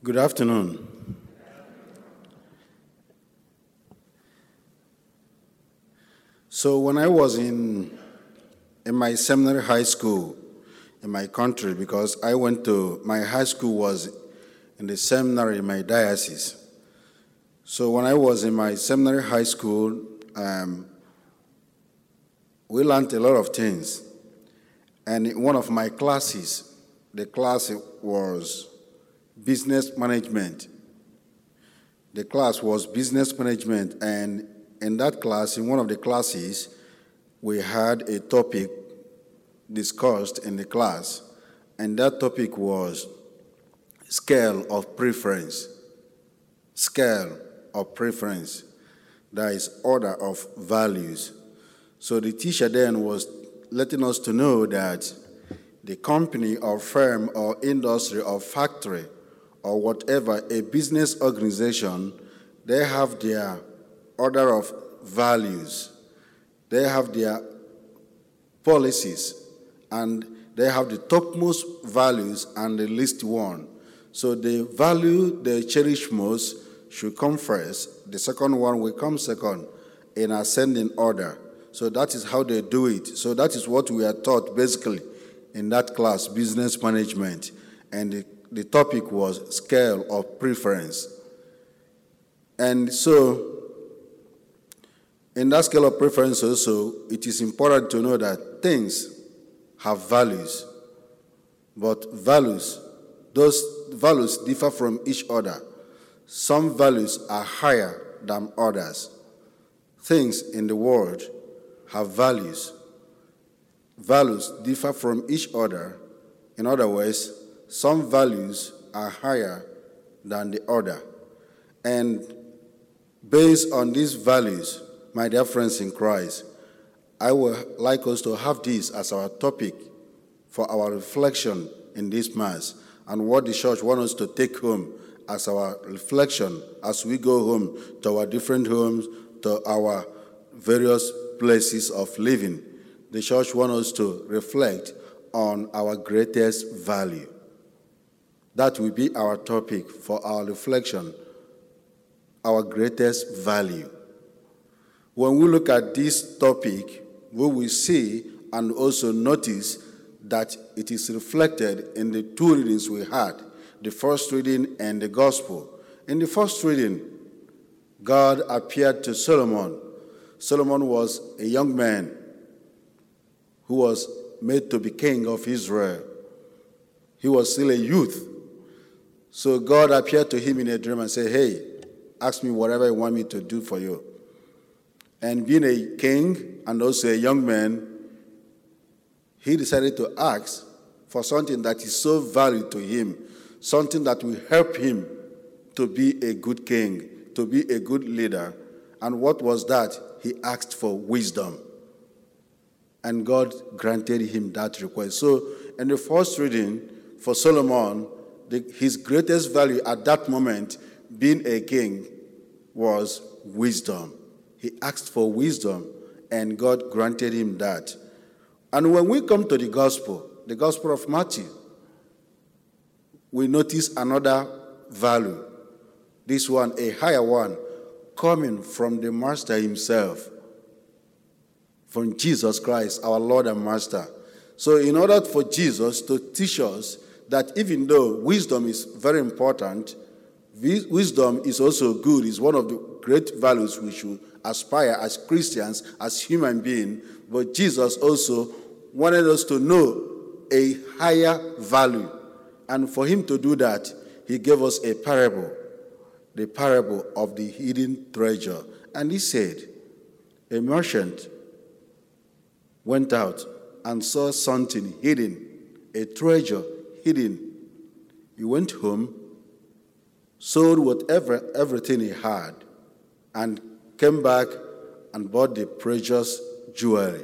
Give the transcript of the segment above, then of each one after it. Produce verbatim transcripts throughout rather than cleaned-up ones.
Good afternoon. So when I was in in my seminary high school in my country, because I went to, my high school was in the seminary in my diocese. So when I was in my seminary high school, um, we learned a lot of things. And in one of my classes, the class was business management. The class was business management, and in that class, in one of the classes, we had a topic discussed in the class, and that topic was scale of preference. Scale of preference. That is order of values. So the teacher then was letting us to know that the company or firm or industry or factory or whatever, a business organization, they have their order of values. They have their policies, and they have the topmost values and the least one. So the value they cherish most should come first. The second one will come second in ascending order. So that is how they do it. So that is what we are taught basically in that class, business management. And the, the topic was scale of preference. And so in that scale of preference also, it is important to know that things have values. But values, those values differ from each other. Some values are higher than others. Things in the world have values. Values differ from each other. In other words, some values are higher than the other. And based on these values, my dear friends in Christ, I would like us to have this as our topic for our reflection in this Mass, and what the church wants us to take home as our reflection as we go home to our different homes, to our various places of living. The church wants us to reflect on our greatest value. That will be our topic for our reflection, our greatest value. When we look at this topic, we will see and also notice that it is reflected in the two readings we had, the first reading and the gospel. In the first reading, God appeared to Solomon. Solomon was a young man who was made to be king of Israel. He was still a youth. So God appeared to him in a dream and said, hey, ask me whatever you want me to do for you. And being a king and also a young man, he decided to ask for something that is so valued to him, something that will help him to be a good king, to be a good leader. And what was that? He asked for wisdom. And God granted him that request. So in the first reading for Solomon, the, his greatest value at that moment, being a king, was wisdom. He asked for wisdom, and God granted him that. And when we come to the gospel, the gospel of Matthew, we notice another value. This one, a higher one, coming from the Master himself, from Jesus Christ, our Lord and Master. So in order for Jesus to teach us that even though wisdom is very important, wisdom is also good, is one of the great values we should aspire as Christians, as human beings, but Jesus also wanted us to know a higher value. And for him to do that, he gave us a parable, the parable of the hidden treasure. And he said, a merchant went out and saw something hidden, a treasure hidden. He went home, sold whatever, everything he had, and came back and bought the precious jewelry.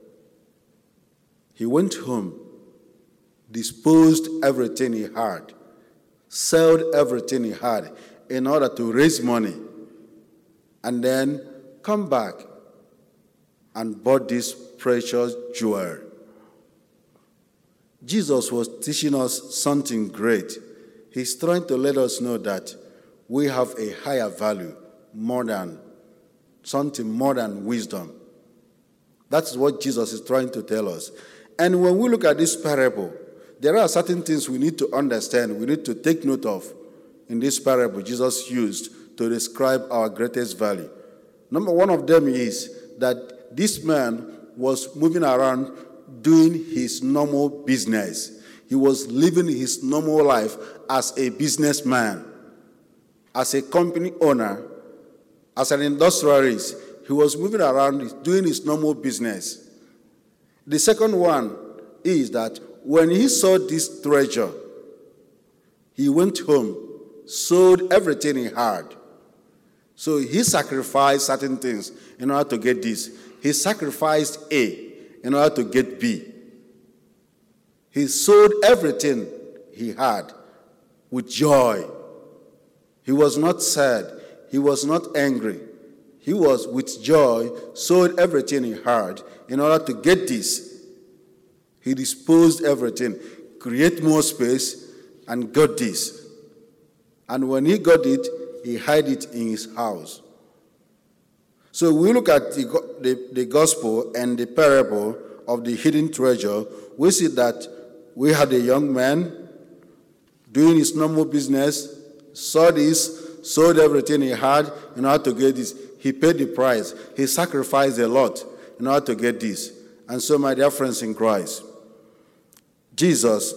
He went home, disposed everything he had, sold everything he had in order to raise money, and then come back and bought this precious jewelry. Jesus was teaching us something great. He's trying to let us know that we have a higher value, more than something more than wisdom. That's what Jesus is trying to tell us. And when we look at this parable, there are certain things we need to understand, we need to take note of in this parable Jesus used to describe our greatest value. Number one of them is that this man was moving around doing his normal business. He was living his normal life as a businessman, as a company owner, as an industrialist. He was moving around doing his normal business. The second one is that when he saw this treasure, he went home, sold everything he had. So he sacrificed certain things in order to get this. He sacrificed A in order to get B. He sold everything he had with joy. He was not sad. He was not angry. He was with joy, sold everything he had in order to get this. He disposed everything, create more space, and got this. And when he got it, he hid it in his house. So we look at the, the, the gospel and the parable of the hidden treasure. We see that we had a young man doing his normal business, saw this, sold everything he had in order to get this. He paid the price. He sacrificed a lot in order to get this. And so, my dear friends in Christ, Jesus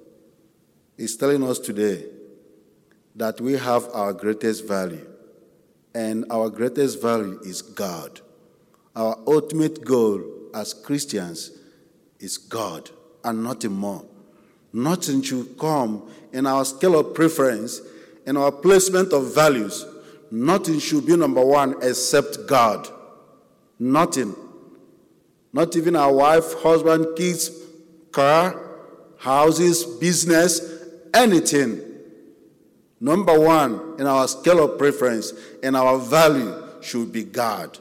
is telling us today that we have our greatest value. And our greatest value is God. Our ultimate goal as Christians is God and nothing more. Nothing should come in our scale of preference, in our placement of values. Nothing should be number one except God. Nothing. Not even our wife, husband, kids, car, houses, business, anything. Number one in our scale of preference and our value should be God.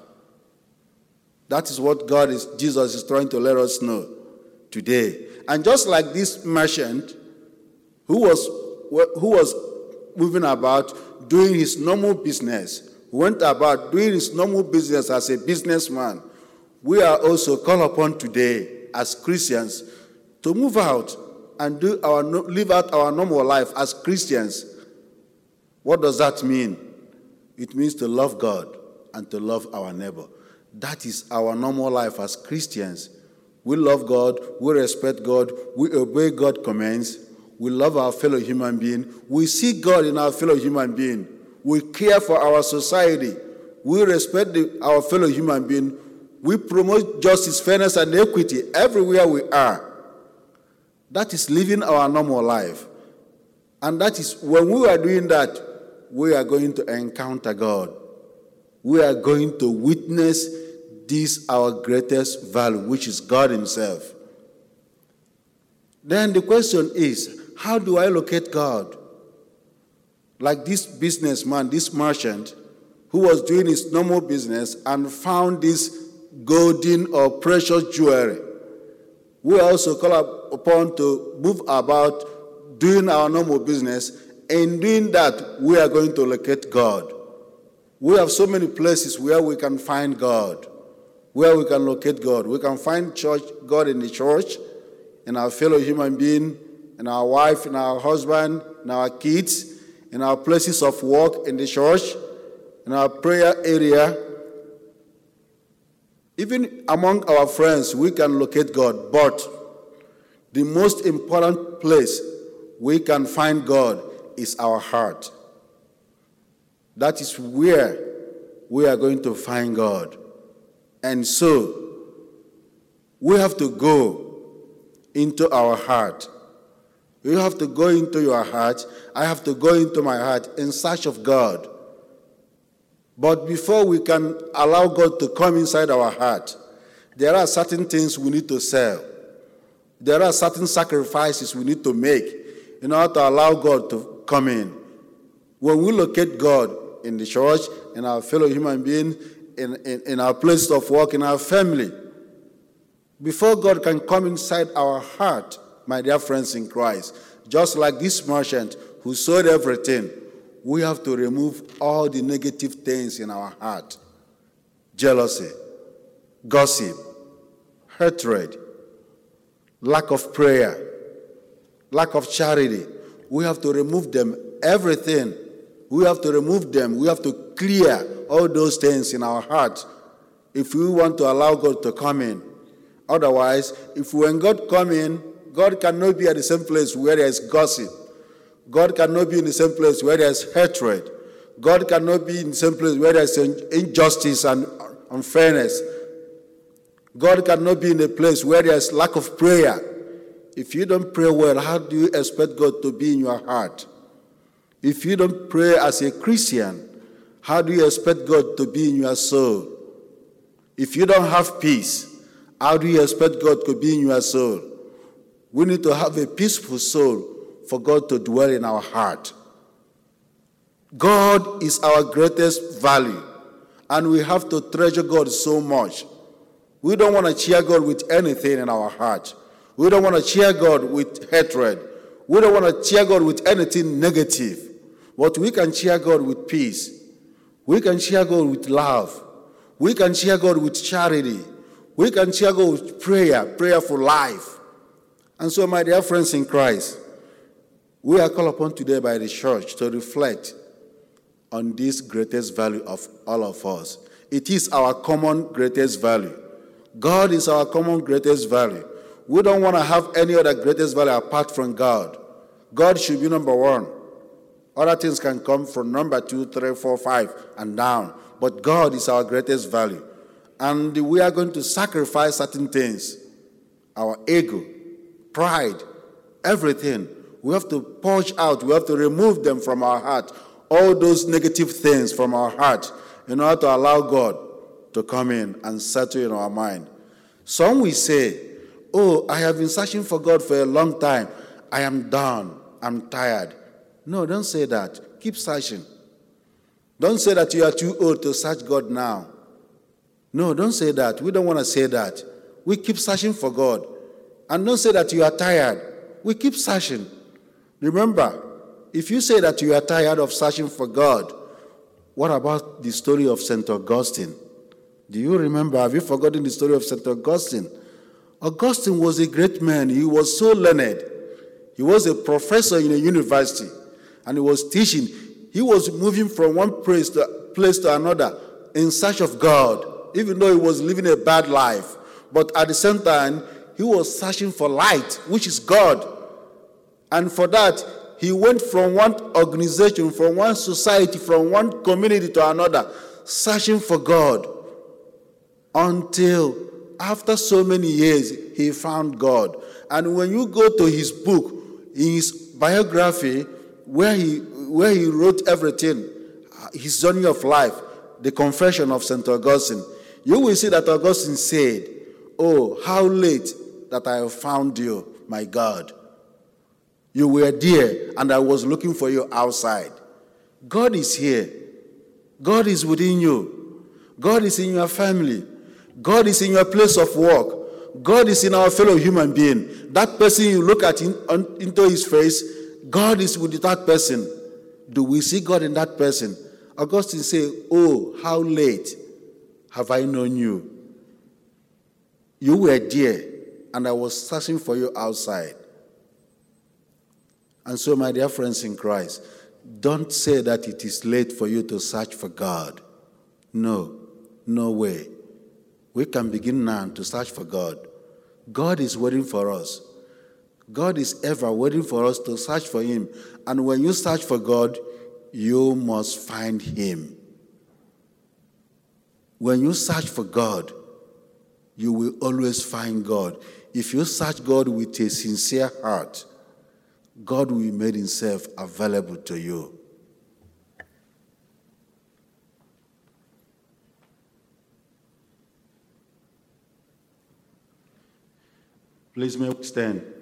That is what God is, Jesus is trying to let us know today. And just like this merchant who was, who was moving about doing his normal business, went about doing his normal business as a businessman, we are also called upon today as Christians to move out and do our, live out our normal life as Christians. What does that mean? It means to love God and to love our neighbor. That is our normal life as Christians. We love God, we respect God, we obey God's commands, we love our fellow human being, we see God in our fellow human being, we care for our society, we respect the, our fellow human being, we promote justice, fairness, and equity everywhere we are. That is living our normal life. And that is, when we are doing that, we are going to encounter God. We are going to witness this, our greatest value, which is God himself. Then the question is, how do I locate God? Like this businessman, this merchant, who was doing his normal business and found this golden or precious jewelry. We are also called upon to move about doing our normal business. In doing that, we are going to locate God. We have so many places where we can find God, where we can locate God. We can find church, God in the church, in our fellow human being, in our wife, in our husband, in our kids, in our places of work in the church, in our prayer area. Even among our friends, we can locate God. But the most important place we can find God is our heart. That is where we are going to find God. And so, we have to go into our heart. You have to go into your heart. I have to go into my heart in search of God. But before we can allow God to come inside our heart, there are certain things we need to sell. There are certain sacrifices we need to make in order to allow God to come in. When we locate God in the church, in our fellow human beings, in, in, in our place of work, in our family, before God can come inside our heart, my dear friends in Christ, just like this merchant who sold everything, we have to remove all the negative things in our heart. Jealousy, gossip, hatred, lack of prayer, lack of charity. We have to remove them, everything. We have to remove them. We have to clear all those things in our heart if we want to allow God to come in. Otherwise, if when God come in, God cannot be at the same place where there is gossip. God cannot be in the same place where there is hatred. God cannot be in the same place where there is injustice and unfairness. God cannot be in a place where there is lack of prayer. If you don't pray well, how do you expect God to be in your heart? If you don't pray as a Christian, how do you expect God to be in your soul? If you don't have peace, how do you expect God to be in your soul? We need to have a peaceful soul for God to dwell in our heart. God is our greatest value, and we have to treasure God so much. We don't want to cheer God with anything in our heart. We don't want to cheer God with hatred. We don't want to cheer God with anything negative. But we can cheer God with peace. We can cheer God with love. We can cheer God with charity. We can cheer God with prayer, prayer for life. And so, my dear friends in Christ, we are called upon today by the church to reflect on this greatest value of all of us. It is our common greatest value. God is our common greatest value. We don't want to have any other greatest value apart from God. God should be number one. Other things can come from number two, three, four, five, and down. But God is our greatest value. And we are going to sacrifice certain things. Our ego, pride, everything. We have to purge out. We have to remove them from our heart. All those negative things from our heart in order to allow God to come in and settle in our mind. Some will say, oh, I have been searching for God for a long time. I am done. I'm tired. No, don't say that. Keep searching. Don't say that you are too old to search God now. No, don't say that. We don't want to say that. We keep searching for God. And don't say that you are tired. We keep searching. Remember, if you say that you are tired of searching for God, what about the story of Saint Augustine? Do you remember? Have you forgotten the story of Saint Augustine? Augustine was a great man. He was so learned. He was a professor in a university, and he was teaching. He was moving from one place to, place to another in search of God, even though he was living a bad life. But at the same time, he was searching for light, which is God. And for that, he went from one organization, from one society, from one community to another, searching for God, until after so many years, he found God. And when you go to his book, in his biography, where he, where he wrote everything, his journey of life, the Confession of Saint Augustine, you will see that Augustine said, oh, how late that I have found you, my God. You were there, and I was looking for you outside. God is here. God is within you. God is in your family. God is in your place of work. God is in our fellow human being. That person you look at in, on, into his face, God is with that person. Do we see God in that person? Augustine said, oh, how late have I known you? You were there, and I was searching for you outside. And so, my dear friends in Christ, don't say that it is late for you to search for God. No, no way. We can begin now to search for God. God is waiting for us. God is ever waiting for us to search for him. And when you search for God, you must find him. When you search for God, you will always find God. If you search God with a sincere heart, God will make himself available to you. Please may we stand.